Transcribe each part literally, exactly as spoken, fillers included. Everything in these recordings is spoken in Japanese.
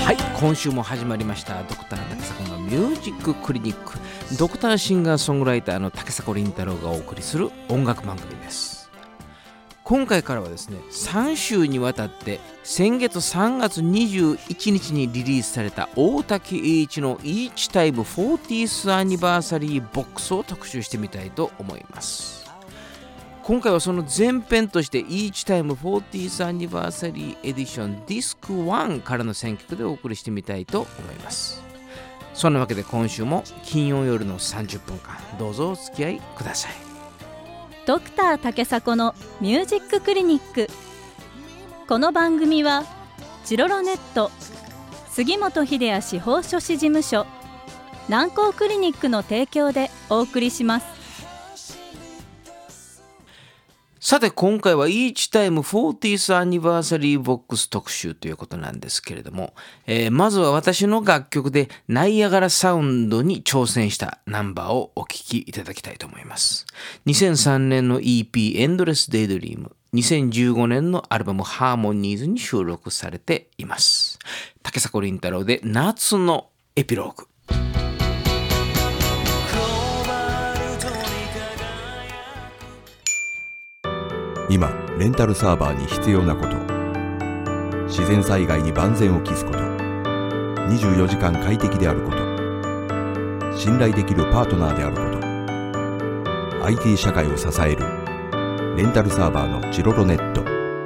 はい、今週も始まりましたドクター竹迫のミュージッククリニック。ドクターシンガーソングライターの竹迫倫太郎がお送りする音楽番組です。今回からはですね、さん週にわたって先月さんがつにじゅういちにちにリリースされた大滝栄一の Each Time フォーティース アニバーサリーボックスを特集してみたいと思います。今回はその前編として Each Time フォーティース アニバーサリーエディションディスクワンからの選曲でお送りしてみたいと思います。そんなわけで今週も金曜夜のさんじゅっぷんかんどうぞお付き合いください。 ドクター竹迫のミュージッククリニック。この番組はチロロネット、杉本秀哉司法書士事務所、南光クリニックの提供でお送りします。 さて今回は Each Time フォーティース アニバーサリーボックス特集ということなんですけれども、えー、まずは私の楽曲でナイアガラサウンドに挑戦したナンバーをお聴きいただきたいと思います。にせんさんねんの イーピー Endless Daydream、にせんじゅうごねんのアルバム Harmonies に収録されています。竹迫倫太郎で夏のエピローグ。 今レンタルサーバーに必要なこと、自然災害に万全を期すこと、にじゅうよじかん快適であること、信頼できるパートナーであること、 アイティー 社会を支えるレンタルサーバーのチロロネット。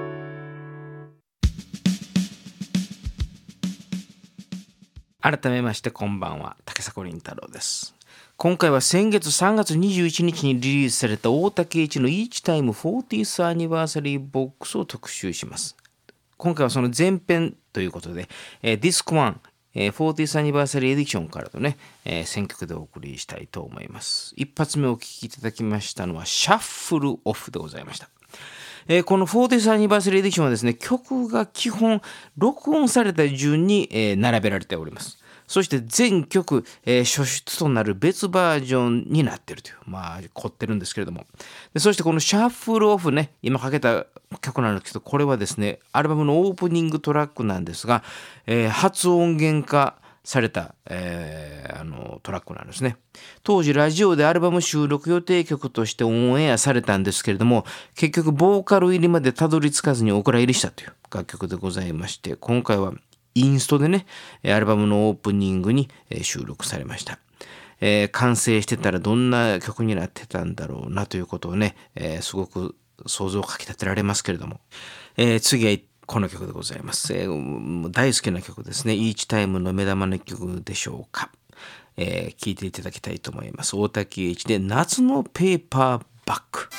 改めましてこんばんは、竹迫倫太郎です。今回は先月さんがつにじゅういちにちにリリースされた大滝栄一の Each Time フォーティース アニバーサリーボックスを特集します。今回はその前編ということで、えー、ディスクワン、えー、フォーティース アニバーサリーエディションからのね、えー、選曲でお送りしたいと思います。一発目お聴きいただきましたのはシャッフルオフでございました。えー、このフォーティース アニバーサリーエディションはですね、曲が基本録音された順に、えー、並べられております。そして全曲、えー、初出となる別バージョンになっているという、まあ凝ってるんですけれども、でそしてこのシャッフルオフね、今かけた曲なんですけど、これはですねアルバムのオープニングトラックなんですが、えー、初音源化された、えー、あのトラックなんですね。当時ラジオでアルバム収録予定曲としてオンエアされたんですけれども、結局ボーカル入りまでたどり着かずにお蔵入りしたという楽曲でございまして、今回はインストでねアルバムのオープニングに収録されました。えー、完成してたらどんな曲になってたんだろうなということをね、えー、すごく想像をかき立てられますけれども、えー、次はこの曲でございます。えー、大好きな曲ですね。Each Timeの目玉の曲でしょうか。えー、聴いていただきたいと思います。大滝栄一で夏のペーパーバッグ。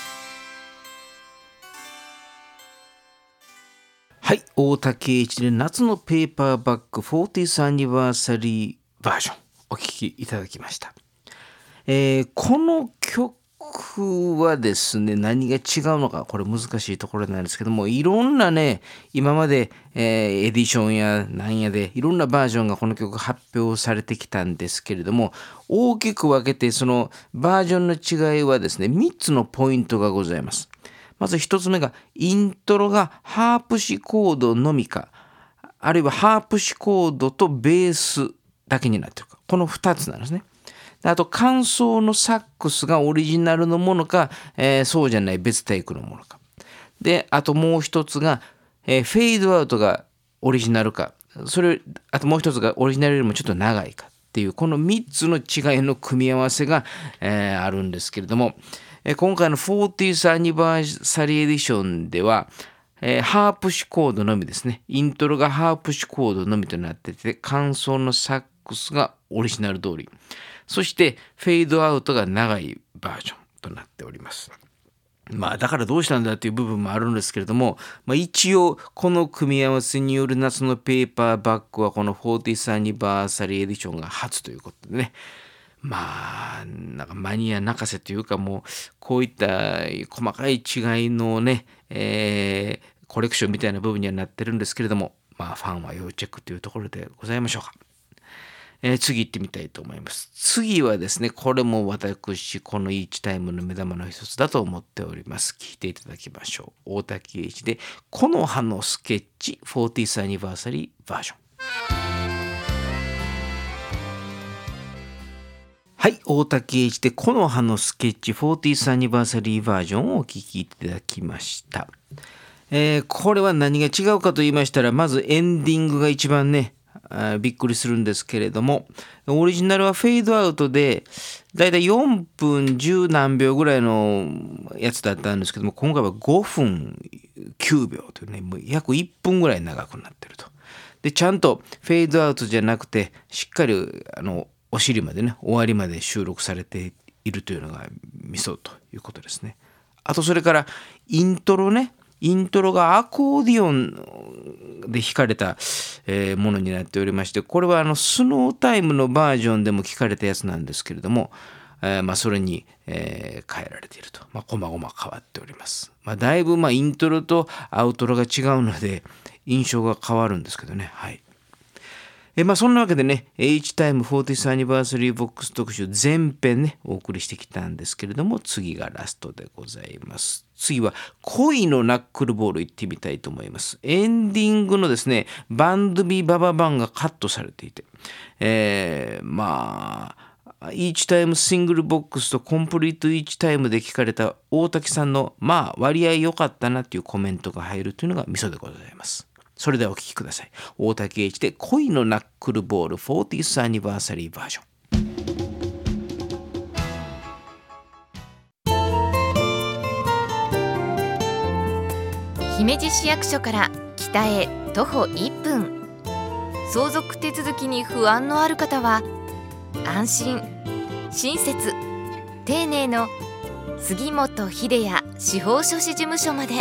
はい、大滝栄一で夏のペーパーバッグフォーティース アニバーサリーバージョンお聴きいただきました。えー、この曲はですね、何が違うのか、これ難しいところなんですけども、いろんなね今まで、えー、エディションやなんやでいろんなバージョンがこの曲発表されてきたんですけれども、大きく分けてそのバージョンの違いはですねみっつのポイントがございます。まず一つ目がイントロがハープシコードのみか、あるいはハープシコードとベースだけになっているか、このふたつなんですね。あと間奏のサックスがオリジナルのものか、えー、そうじゃない別テイクのものかで、あともう一つが、えー、フェードアウトがオリジナルか、それあともう一つがオリジナルよりもちょっと長いかっていう、このみっつの違いの組み合わせが、えー、あるんですけれども、今回のフォーティース アニバーサリーエディションでは、えー、ハープシコードのみですね。イントロがハープシコードのみとなってて、間奏のサックスがオリジナル通り、そしてフェードアウトが長いバージョンとなっております。まあだからどうしたんだっていう部分もあるんですけれども、まあ、一応この組み合わせによる夏のペーパーバッグはこのフォーティース アニバーサリーエディションが初ということでね、まあなんかマニア泣かせというか、もうこういった細かい違いのね、えー、コレクションみたいな部分にはなってるんですけれども、まあファンは要チェックというところでございましょうか。えー、次行ってみたいと思います。次はですね、これも私この Each Time の目玉の一つだと思っております。聞いていただきましょう。大滝栄一で木の葉のスケッチフォーティース アニバーサリーバージョン。 はい、大竹栄一で木の葉のスケッチフォーティースアニバーサリーバージョンをお聴きいただきました。えー、これは何が違うかと言いましたら、まずエンディングが一番ねあびっくりするんですけれども、オリジナルはフェードアウトでだいたいよんぷんじゅうなんびょうぐらいのやつだったんですけども、今回はごふんきゅうびょうというね、もう約いっぷんぐらい長くなってると。でちゃんとフェードアウトじゃなくてしっかりあのお尻までね終わりまで収録されているというのがミソということですね。あとそれからイントロね、イントロがアコーディオンで弾かれた、えー、ものになっておりまして、これはあのスノータイムのバージョンでも聴かれたやつなんですけれども、えーまあ、それに、えー変えられていると、まあ、こまごま変わっております。まあ、だいぶまあイントロとアウトロが違うので印象が変わるんですけどね。はい。えまあ、そんなわけでね H タイムフォーティースアニバーサリーボックス特集前編ねお送りしてきたんですけれども、次がラストでございます。次は恋のナックルボール行ってみたいと思います。エンディングのですねバンドビバババンがカットされていて、えー、まあイーチタイムシングルボックスとコンプリートイーチタイムで聞かれた大竹さんのまあ割合良かったなっていうコメントが入るというのがミソでございます。それではお聞きください。大竹栄一で恋のナックルボールフォーティースアニバーサリーバージョン。 姫路市役所から北へ徒歩いっぷん、相続手続きに不安のある方は安心、親切、丁寧の杉本秀也司法書士事務所まで。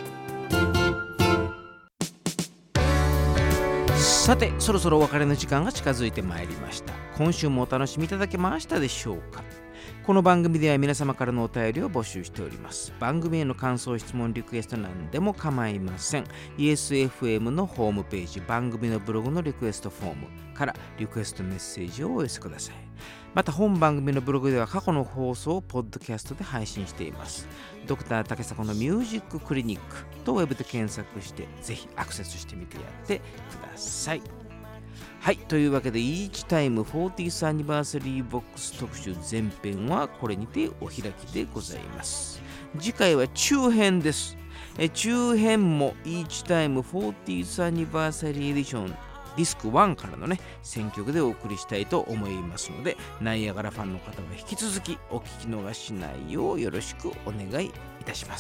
さてそろそろお別れの時間が近づいてまいりました。今週もお楽しみいただけましたでしょうか。この番組では皆様からのお便りを募集しております。番組への感想、質問、リクエストなんでも構いません。 イーエスエフエム のホームページ、番組のブログのリクエストフォームからリクエストメッセージをお寄せください。また本番組のブログでは過去の放送をポッドキャストで配信しています。ドクター竹迫のミュージッククリニックとウェブで検索してぜひアクセスしてみてやってください。はい、というわけでイーチタイムフォーティースアニバーサリーボックス特集前編はこれにてお開きでございます。次回は中編です。え中編もイーチタイムフォーティースアニバーサリーエディションディスクワンからのね選曲でお送りしたいと思いますので、ナイアガラファンの方は引き続きお聞き逃しないようよろしくお願いいたします。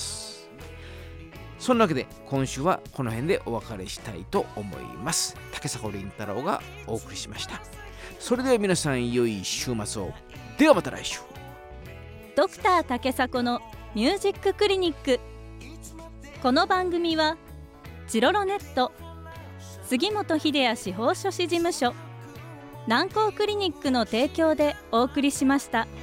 そんなわけで今週はこの辺でお別れしたいと思います。竹迫凛太郎がお送りしました。それでは皆さん良い週末を。ではまた来週。 ドクター竹迫のミュージッククリニック。この番組はチロロネット、杉本秀也司法書士事務所、南光クリニックの提供でお送りしました。